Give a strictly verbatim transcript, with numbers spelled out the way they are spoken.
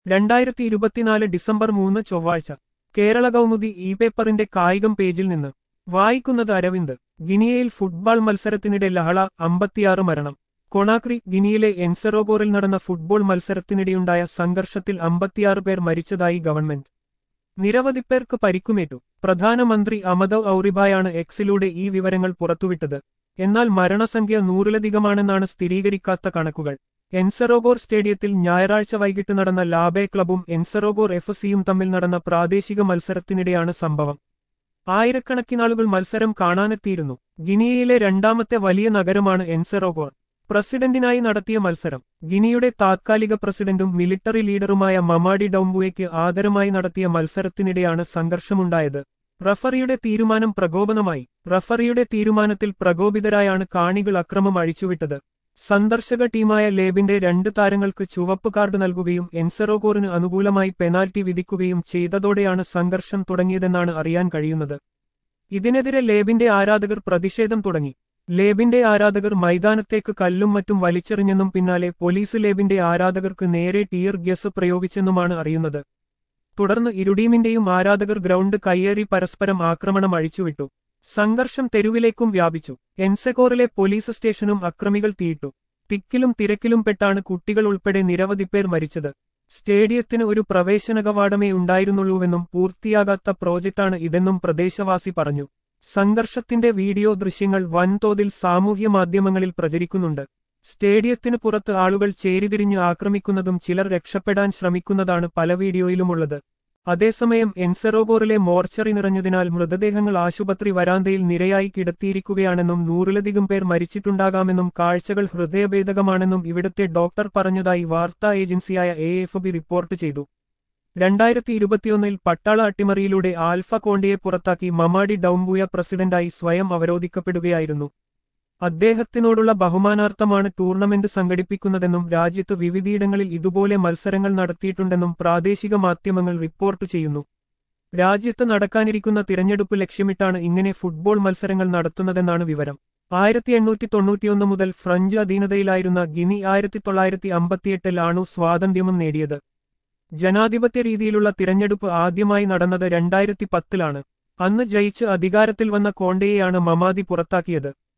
രണ്ടായിരത്തി ഇരുപത്തിനാല് ഡിസംബർ മൂന്ന് ചൊവ്വാഴ്ച കേരള കൗമുദി ഇ പേപ്പറിന്റെ കായികം പേജിൽ നിന്ന് വായിക്കുന്നത് അരവിന്ദ്. ഗിനിയയിൽ ഫുട്ബോൾ മത്സരത്തിനിടെ ലഹള, അമ്പത്തിയാറ് മരണം. കൊണാക്രി. ഗിനിയിലെ എൻസെറോഗോറിൽ നടന്ന ഫുട്ബോൾ മത്സരത്തിനിടെയുണ്ടായ സംഘർഷത്തിൽ അമ്പത്തിയാറ് പേർ മരിച്ചതായി ഗവൺമെന്റ്. നിരവധി പേർക്ക് പരിക്കുമേറ്റു. പ്രധാനമന്ത്രി അമദവ് ഔറിബായാണ് എക്സിലൂടെ ഈ വിവരങ്ങൾ പുറത്തുവിട്ടത്. എന്നാൽ മരണസംഖ്യ നൂറിലധികമാണെന്നാണ് സ്ഥിരീകരിക്കാത്ത കണക്കുകൾ. എൻസെറോഗോർ സ്റ്റേഡിയത്തിൽ ഞായറാഴ്ച വൈകിട്ട് നടന്ന ലാബെ ക്ലബും എൻസെറോഗോർ എഫ് സിയും തമ്മിൽ നടന്ന പ്രാദേശിക മത്സരത്തിനിടെയാണ് സംഭവം. ആയിരക്കണക്കിനാളുകൾ മത്സരം കാണാനെത്തിയിരുന്നു. ഗിനിയയിലെ രണ്ടാമത്തെ വലിയ നഗരമാണ് എൻസെറോഗോർ. പ്രസിഡന്റിനായി നടത്തിയ മത്സരം. ഗിനിയുടെ താത്കാലിക പ്രസിഡന്റും മിലിട്ടറി ലീഡറുമായ മമാഡി ഡൌംബുവയ്ക്ക് ആദരമായി നടത്തിയ മത്സരത്തിനിടെയാണ് സംഘർഷമുണ്ടായത്. റഫറിയുടെ തീരുമാനം പ്രകോപനമായി. റഫറിയുടെ തീരുമാനത്തിൽ പ്രകോപിതരായാണ് കാണികൾ അക്രമം അഴിച്ചുവിട്ടത്. സന്ദർശക ടീമായ ലേബിന്റെ രണ്ട് താരങ്ങൾക്ക് ചുവപ്പ് കാർഡ് നൽകുകയും എൻസെറോഗോറിന് അനുകൂലമായി പെനാൽറ്റി വിധിക്കുകയും ചെയ്തതോടെയാണ് സംഘർഷം തുടങ്ങിയതെന്നാണ് അറിയാൻ കഴിയുന്നത്. ഇതിനെതിരെ ലേബിന്റെ ആരാധകർ പ്രതിഷേധം തുടങ്ങി. ലേബിന്റെ ആരാധകർ മൈതാനത്തേക്ക് കല്ലും മറ്റും വലിച്ചെറിഞ്ഞെന്നും പിന്നാലെ പോലീസ് ലേബിന്റെ ആരാധകർക്ക് നേരെ ടിയർ ഗ്യാസ് പ്രയോഗിച്ചെന്നുമാണ് അറിയുന്നത്. തുടർന്ന് ഇരുടീമിന്റെയും ആരാധകർ ഗ്രൗണ്ട് കയ്യേറി പരസ്പരം ആക്രമണം അഴിച്ചുവിട്ടു. സംഘർഷം തെരുവിലേക്കും വ്യാപിച്ചു. എൻസെഗോറിലെ പോലീസ് സ്റ്റേഷനും അക്രമികൾ തീയിട്ടു. തിക്കിലും തിരക്കിലും പെട്ടാണ് കുട്ടികൾ ഉൾപ്പെടെ നിരവധി പേർ മരിച്ചത്. സ്റ്റേഡിയത്തിന് ഒരു പ്രവേശന കവാടമേ ഉണ്ടായിരുന്നുള്ളൂവെന്നും പൂർത്തിയാകാത്ത പ്രോജക്റ്റാണ് ഇതെന്നും പ്രദേശവാസി പറഞ്ഞു. സംഘർഷത്തിന്റെ വീഡിയോ ദൃശ്യങ്ങൾ വൻതോതിൽ സാമൂഹ്യ മാധ്യമങ്ങളിൽ പ്രചരിക്കുന്നുണ്ട്. സ്റ്റേഡിയത്തിന് പുറത്ത് ആളുകൾ ചേരിതിരിഞ്ഞ് ആക്രമിക്കുന്നതും ചിലർ രക്ഷപ്പെടാൻ ശ്രമിക്കുന്നതാണ് പല വീഡിയോയിലുമുള്ളത്. അതേസമയം എൻസെറോഗോറിലെ മോർച്ചറി നിറഞ്ഞതിനാൽ മൃതദേഹങ്ങൾ ആശുപത്രി വരാന്തയിൽ നിരയായി കിടത്തിയിരിക്കുകയാണെന്നും നൂറിലധികം പേർ മരിച്ചിട്ടുണ്ടാകാമെന്നും കാഴ്ചകൾ ഹൃദയഭേദകമാണെന്നും ഇവിടുത്തെ ഡോക്ടർ പറഞ്ഞതായി വാർത്താ ഏജൻസിയായ എ എഫ് പി റിപ്പോർട്ട് ചെയ്തു. രണ്ടായിരത്തി ഇരുപത്തിയൊന്നിൽ പട്ടാള അട്ടിമറിയിലൂടെ ആൽഫ കോണ്ടയെ പുറത്താക്കി മമാഡി ഡൌംബുയ പ്രസിഡന്റായി സ്വയം അവരോധിക്കപ്പെടുകയായിരുന്നു. അദ്ദേഹത്തിനോടുള്ള ബഹുമാനാർത്ഥമാണ് ടൂർണമെന്റ് സംഘടിപ്പിക്കുന്നതെന്നും രാജ്യത്ത് വിവിധയിടങ്ങളിൽ ഇതുപോലെ മത്സരങ്ങൾ നടത്തിയിട്ടുണ്ടെന്നും പ്രാദേശിക മാധ്യമങ്ങൾ റിപ്പോർട്ട് ചെയ്യുന്നു. രാജ്യത്ത് നടക്കാനിരിക്കുന്ന തിരഞ്ഞെടുപ്പ് ലക്ഷ്യമിട്ടാണ് ഇങ്ങനെ ഫുട്ബോൾ മത്സരങ്ങൾ നടത്തുന്നതെന്നാണ് വിവരം. ആയിരത്തി എണ്ണൂറ്റി തൊണ്ണൂറ്റിയൊന്ന് മുതൽ ഫ്രഞ്ച് അധീനതയിലായിരുന്ന ഗിനി ആയിരത്തി തൊള്ളായിരത്തി അമ്പത്തിയെട്ടിലാണു സ്വാതന്ത്ര്യം നേടിയത്. ജനാധിപത്യ രീതിയിലുള്ള തിരഞ്ഞെടുപ്പ് ആദ്യമായി നടന്നത് രണ്ടായിരത്തി പത്തിലാണ്. അന്ന് ജയിച്ച് അധികാരത്തിൽ വന്ന കോണ്ടയെയാണ് മമാദി പുറത്താക്കിയത്.